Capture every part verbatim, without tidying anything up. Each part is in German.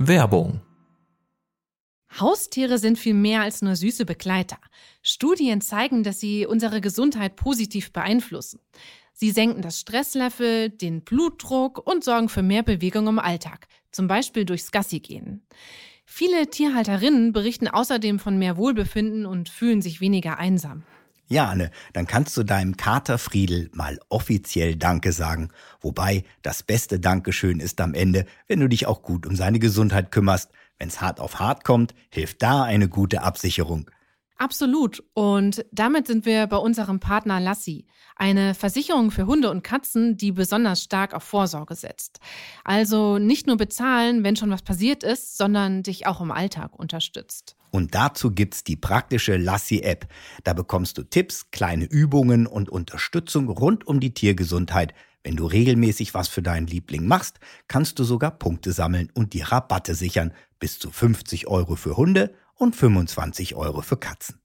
Werbung. Haustiere sind viel mehr als nur süße Begleiter. Studien zeigen, dass sie unsere Gesundheit positiv beeinflussen. Sie senken das Stresslevel, den Blutdruck und sorgen für mehr Bewegung im Alltag, zum Beispiel durchs Gassigehen. Viele Tierhalterinnen berichten außerdem von mehr Wohlbefinden und fühlen sich weniger einsam. Ja, Anne, dann kannst du deinem Kater Friedel mal offiziell Danke sagen. Wobei, das beste Dankeschön ist am Ende, wenn du dich auch gut um seine Gesundheit kümmerst. Wenn's hart auf hart kommt, hilft da eine gute Absicherung. Absolut. Und damit sind wir bei unserem Partner Lassi, eine Versicherung für Hunde und Katzen, die besonders stark auf Vorsorge setzt. Also nicht nur bezahlen, wenn schon was passiert ist, sondern dich auch im Alltag unterstützt. Und dazu gibt's die praktische Lassi-App. Da bekommst du Tipps, kleine Übungen und Unterstützung rund um die Tiergesundheit. Wenn du regelmäßig was für deinen Liebling machst, kannst du sogar Punkte sammeln und dir Rabatte sichern. Bis zu fünfzig Euro für Hunde und fünfundzwanzig Euro für Katzen.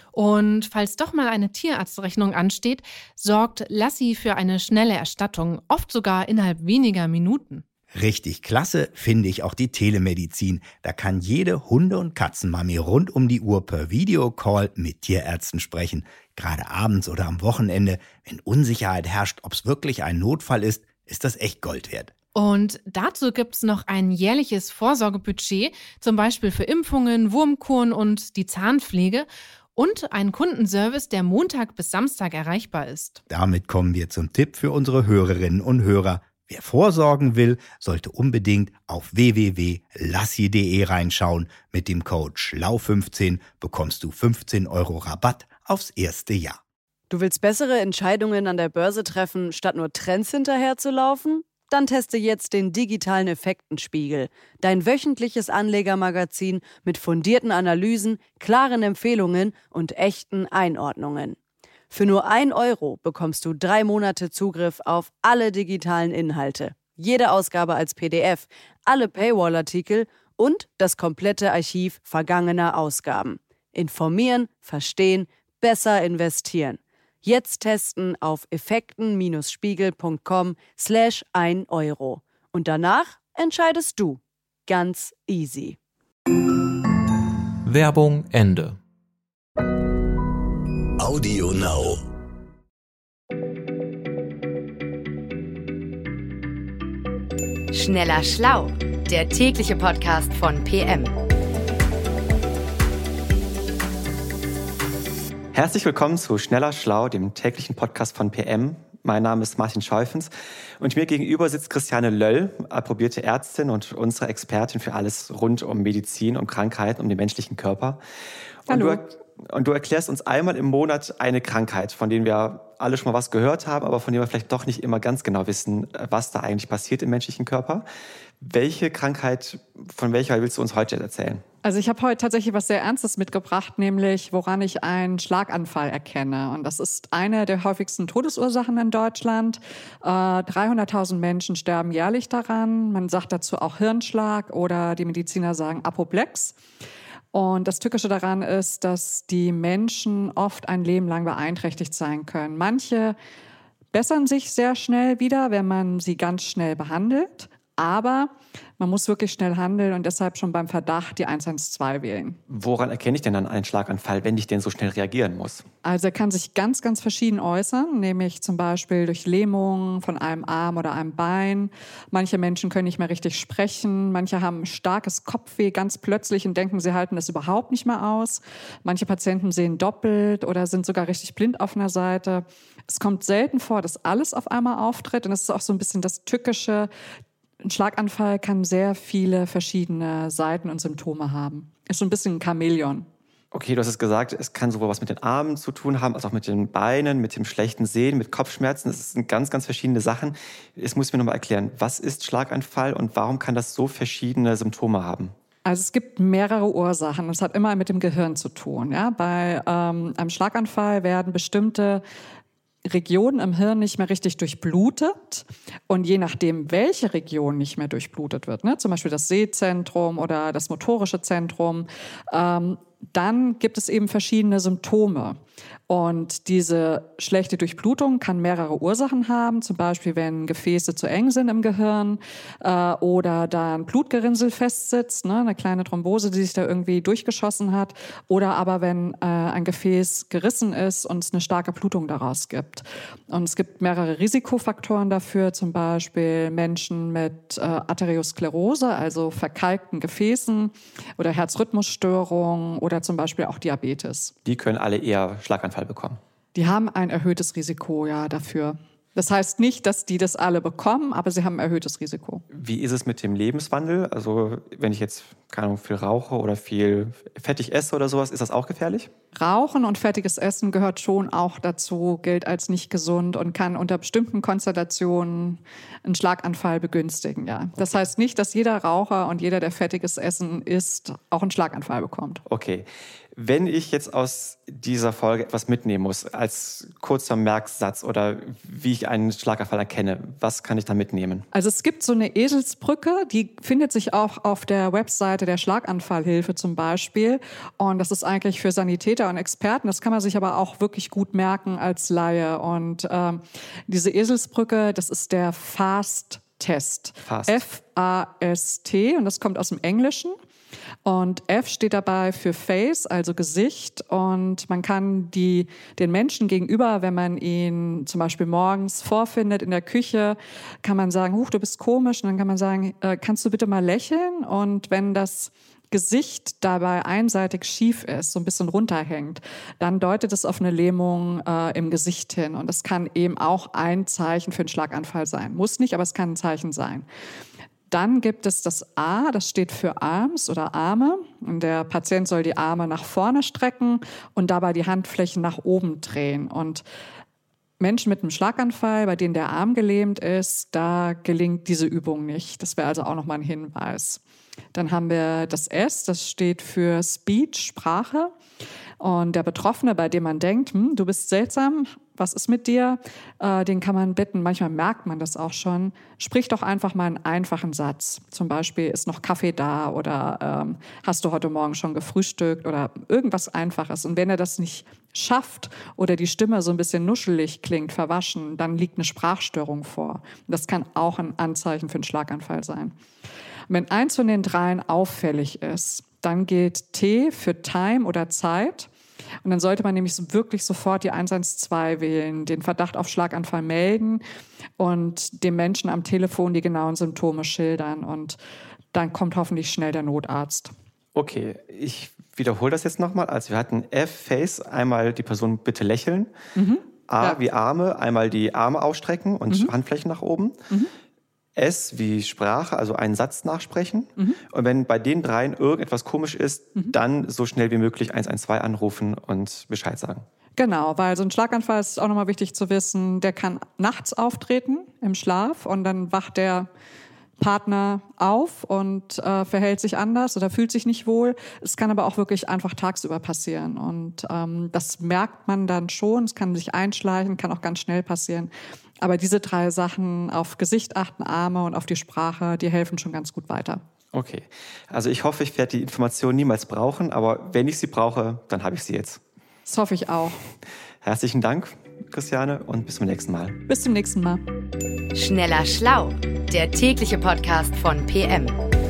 Und falls doch mal eine Tierarztrechnung ansteht, sorgt Lassi für eine schnelle Erstattung, oft sogar innerhalb weniger Minuten. Richtig klasse finde ich auch die Telemedizin. Da kann jede Hunde- und Katzenmami rund um die Uhr per Videocall mit Tierärzten sprechen. Gerade abends oder am Wochenende, wenn Unsicherheit herrscht, ob es wirklich ein Notfall ist, ist das echt Gold wert. Und dazu gibt's noch ein jährliches Vorsorgebudget, zum Beispiel für Impfungen, Wurmkuren und die Zahnpflege und einen Kundenservice, der Montag bis Samstag erreichbar ist. Damit kommen wir zum Tipp für unsere Hörerinnen und Hörer. Wer vorsorgen will, sollte unbedingt auf w w w punkt lassi punkt de reinschauen. Mit dem Code schlau fünfzehn bekommst du fünfzehn Euro Rabatt aufs erste Jahr. Du willst bessere Entscheidungen an der Börse treffen, statt nur Trends hinterherzulaufen? Dann teste jetzt den digitalen Effektenspiegel, dein wöchentliches Anlegermagazin mit fundierten Analysen, klaren Empfehlungen und echten Einordnungen. Für nur ein Euro bekommst du drei Monate Zugriff auf alle digitalen Inhalte, jede Ausgabe als P D F, alle Paywall-Artikel und das komplette Archiv vergangener Ausgaben. Informieren, verstehen, besser investieren. Jetzt testen auf effekten-spiegel.com slash ein Euro. Und danach entscheidest du. Ganz easy. Werbung Ende. Audio Now. Schneller Schlau, der tägliche Podcast von P M. Herzlich willkommen zu Schneller Schlau, dem täglichen Podcast von P M. Mein Name ist Martin Scheufens und mir gegenüber sitzt Christiane Löll, approbierte Ärztin und unsere Expertin für alles rund um Medizin, um Krankheiten, um den menschlichen Körper. Und Hallo. Du, und du erklärst uns einmal im Monat eine Krankheit, von denen wir alle schon mal was gehört haben, aber von denen wir vielleicht doch nicht immer ganz genau wissen, was da eigentlich passiert im menschlichen Körper. Welche Krankheit, von welcher willst du uns heute erzählen? Also ich habe heute tatsächlich was sehr Ernstes mitgebracht, nämlich woran ich einen Schlaganfall erkenne. Und das ist eine der häufigsten Todesursachen in Deutschland. Äh, dreihunderttausend Menschen sterben jährlich daran. Man sagt dazu auch Hirnschlag oder die Mediziner sagen Apoplex. Und das Tückische daran ist, dass die Menschen oft ein Leben lang beeinträchtigt sein können. Manche bessern sich sehr schnell wieder, wenn man sie ganz schnell behandelt. Aber man muss wirklich schnell handeln und deshalb schon beim Verdacht die eins eins zwei wählen. Woran erkenne ich denn dann einen Schlaganfall, wenn ich denn so schnell reagieren muss? Also er kann sich ganz, ganz verschieden äußern, nämlich zum Beispiel durch Lähmung von einem Arm oder einem Bein. Manche Menschen können nicht mehr richtig sprechen, manche haben starkes Kopfweh ganz plötzlich und denken, sie halten das überhaupt nicht mehr aus. Manche Patienten sehen doppelt oder sind sogar richtig blind auf einer Seite. Es kommt selten vor, dass alles auf einmal auftritt und das ist auch so ein bisschen das Tückische. Ein Schlaganfall kann sehr viele verschiedene Seiten und Symptome haben. Ist so ein bisschen ein Chamäleon. Okay, du hast es gesagt, es kann sowohl was mit den Armen zu tun haben, als auch mit den Beinen, mit dem schlechten Sehen, mit Kopfschmerzen. Das sind ganz, ganz verschiedene Sachen. Jetzt muss ich mir nochmal erklären, was ist Schlaganfall und warum kann das so verschiedene Symptome haben? Also es gibt mehrere Ursachen. Es hat immer mit dem Gehirn zu tun. Ja? Bei ähm, einem Schlaganfall werden bestimmte Regionen im Hirn nicht mehr richtig durchblutet. Und je nachdem, welche Region nicht mehr durchblutet wird, ne, zum Beispiel das Sehzentrum oder das motorische Zentrum, ähm, dann gibt es eben verschiedene Symptome. Und diese schlechte Durchblutung kann mehrere Ursachen haben, zum Beispiel wenn Gefäße zu eng sind im Gehirn äh, oder da ein Blutgerinnsel festsitzt, ne, eine kleine Thrombose, die sich da irgendwie durchgeschossen hat, oder aber wenn äh, ein Gefäß gerissen ist und es eine starke Blutung daraus gibt. Und es gibt mehrere Risikofaktoren dafür, zum Beispiel Menschen mit äh, Arteriosklerose, also verkalkten Gefäßen oder Herzrhythmusstörungen oder zum Beispiel auch Diabetes. Die können alle eher Schlaganfall bekommen. Die haben ein erhöhtes Risiko, ja, dafür. Das heißt nicht, dass die das alle bekommen, aber sie haben ein erhöhtes Risiko. Wie ist es mit dem Lebenswandel? Also wenn ich jetzt, keine Ahnung, viel rauche oder viel fettig esse oder sowas, ist das auch gefährlich? Rauchen und fettiges Essen gehört schon auch dazu, gilt als nicht gesund und kann unter bestimmten Konstellationen einen Schlaganfall begünstigen, ja. Das heißt nicht, dass jeder Raucher und jeder, der fettiges Essen isst, auch einen Schlaganfall bekommt. Okay. Wenn ich jetzt aus dieser Folge etwas mitnehmen muss, als kurzer Merksatz oder wie ich einen Schlaganfall erkenne, was kann ich da mitnehmen? Also es gibt so eine Eselsbrücke, die findet sich auch auf der Webseite der Schlaganfallhilfe zum Beispiel. Und das ist eigentlich für Sanitäter und Experten. Das kann man sich aber auch wirklich gut merken als Laie. Und ähm, diese Eselsbrücke, das ist der FAST-Test. Fast. F A S T und das kommt aus dem Englischen. Und F steht dabei für Face, also Gesicht. Und man kann die, den Menschen gegenüber, wenn man ihn zum Beispiel morgens vorfindet in der Küche, kann man sagen, huch, du bist komisch. Und dann kann man sagen, äh, kannst du bitte mal lächeln? Und wenn das Gesicht dabei einseitig schief ist, so ein bisschen runterhängt, dann deutet es auf eine Lähmung äh, im Gesicht hin. Und das kann eben auch ein Zeichen für einen Schlaganfall sein. Muss nicht, aber es kann ein Zeichen sein. Dann gibt es das A, das steht für Arms oder Arme. Und der Patient soll die Arme nach vorne strecken und dabei die Handflächen nach oben drehen. Und Menschen mit einem Schlaganfall, bei denen der Arm gelähmt ist, da gelingt diese Übung nicht. Das wäre also auch nochmal ein Hinweis. Dann haben wir das S, das steht für Speech, Sprache. Und der Betroffene, bei dem man denkt, hm, du bist seltsam, was ist mit dir? Äh, den kann man bitten, manchmal merkt man das auch schon, sprich doch einfach mal einen einfachen Satz. Zum Beispiel, ist noch Kaffee da oder ähm, hast du heute Morgen schon gefrühstückt oder irgendwas Einfaches. Und wenn er das nicht schafft oder die Stimme so ein bisschen nuschelig klingt, verwaschen, dann liegt eine Sprachstörung vor. Das kann auch ein Anzeichen für einen Schlaganfall sein. Und wenn eins von den dreien auffällig ist, dann gilt T für Time oder Zeit. Und dann sollte man nämlich wirklich sofort die eins eins zwei wählen, den Verdacht auf Schlaganfall melden und dem Menschen am Telefon die genauen Symptome schildern. Und dann kommt hoffentlich schnell der Notarzt. Okay, ich wiederhole das jetzt nochmal. Also wir hatten F, Face, einmal die Person bitte lächeln. Mhm. A ja. wie Arme, einmal die Arme ausstrecken und mhm. Handflächen nach oben. Mhm. S wie Sprache, also einen Satz nachsprechen. Mhm. Und wenn bei den dreien irgendetwas komisch ist, mhm. dann so schnell wie möglich eins eins zwei anrufen und Bescheid sagen. Genau, weil so ein Schlaganfall ist auch nochmal wichtig zu wissen, der kann nachts auftreten im Schlaf und dann wacht der Partner auf und äh, verhält sich anders oder fühlt sich nicht wohl. Es kann aber auch wirklich einfach tagsüber passieren. Und ähm, das merkt man dann schon. Es kann sich einschleichen, kann auch ganz schnell passieren. Aber diese drei Sachen, auf Gesicht achten, Arme und auf die Sprache, die helfen schon ganz gut weiter. Okay, also ich hoffe, ich werde die Information niemals brauchen, aber wenn ich sie brauche, dann habe ich sie jetzt. Das hoffe ich auch. Herzlichen Dank, Christiane, und bis zum nächsten Mal. Bis zum nächsten Mal. Schneller Schlau, der tägliche Podcast von P M.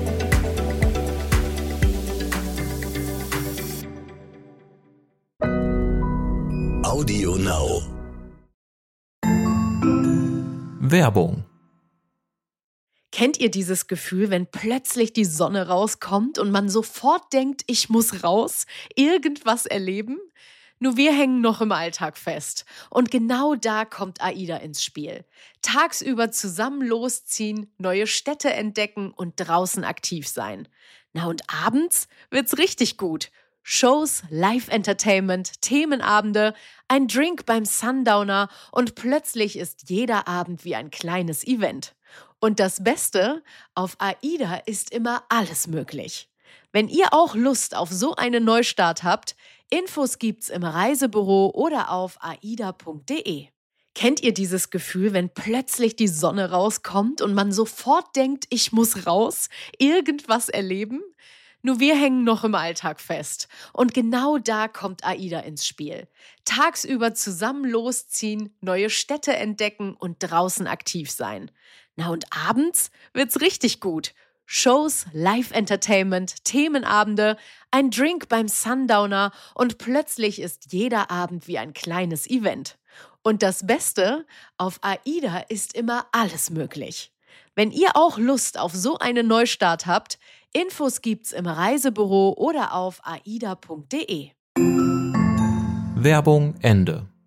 Audio Now. Werbung. Kennt ihr dieses Gefühl, wenn plötzlich die Sonne rauskommt und man sofort denkt, ich muss raus, irgendwas erleben? Nur wir hängen noch im Alltag fest. Und genau da kommt AIDA ins Spiel. Tagsüber zusammen losziehen, neue Städte entdecken und draußen aktiv sein. Na und abends wird's richtig gut. Shows, Live-Entertainment, Themenabende, ein Drink beim Sundowner und plötzlich ist jeder Abend wie ein kleines Event. Und das Beste, auf AIDA ist immer alles möglich. Wenn ihr auch Lust auf so einen Neustart habt, Infos gibt's im Reisebüro oder auf aida punkt de. Kennt ihr dieses Gefühl, wenn plötzlich die Sonne rauskommt und man sofort denkt, ich muss raus, irgendwas erleben? Nur wir hängen noch im Alltag fest. Und genau da kommt AIDA ins Spiel. Tagsüber zusammen losziehen, neue Städte entdecken und draußen aktiv sein. Na und abends wird's richtig gut. Shows, Live-Entertainment, Themenabende, ein Drink beim Sundowner und plötzlich ist jeder Abend wie ein kleines Event. Und das Beste, auf AIDA ist immer alles möglich. Wenn ihr auch Lust auf so einen Neustart habt, Infos gibt's im Reisebüro oder auf aida punkt de. Werbung Ende.